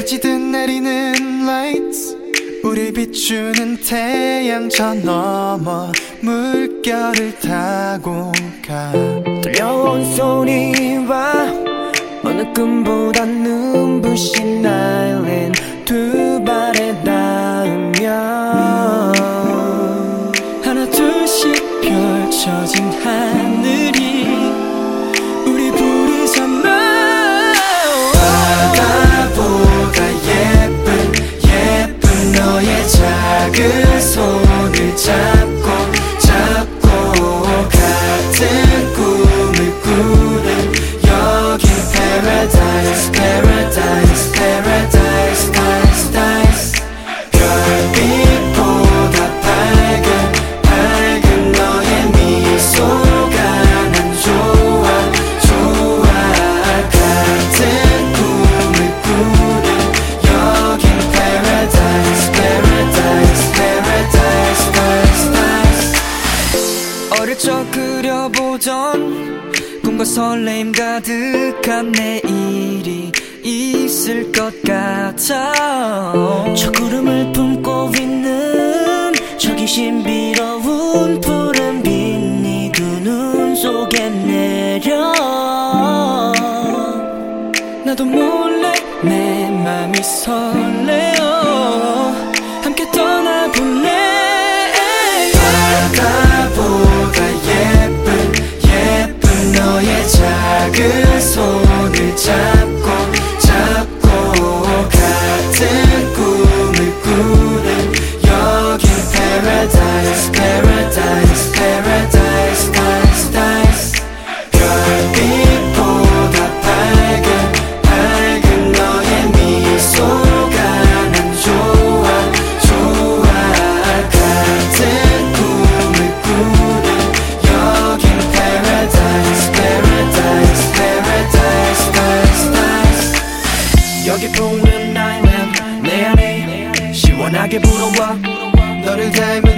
비치듯 내리는 lights, 우리 비추는 태양 저 너머 물결을 타고 가. 들려온 소리와 어느 꿈보다 눈부신 날린 두 발에 닿으며 하나 둘씩 펼쳐진 하늘이 우리 부르잖아. 바다보다 예쁜 너의 작은 손을 잡고 같은 꿈을 꾸는 여긴 paradise, paradise, paradise, paradise, paradise. 별빛보다 밝은 너의 미소가 난 좋아 같은 꿈을 꾸는 여긴 paradise, paradise, paradise, paradise. 어릴 적 그려보던 꿈과 설레임 가득한 내일이 있을 것 같아. 저 구름을 품고 있는 저기 신비로운 푸른 빛이 두 눈 속에 내려 나도 몰래 내 맘이 설레어 함께 떠나볼래. 바다보다 예쁜 너의 작은 손을 잡고 같은 꿈을 꾸는 여긴 paradise, paradise, paradise, paradise. 별빛보다 밝은 너의 미소가 난 좋아 같은 꿈을 꾸는 여긴 paradise, paradise, paradise, paradise. 여기 보는 island 내 안에 시원하게 불어와 너를 닮은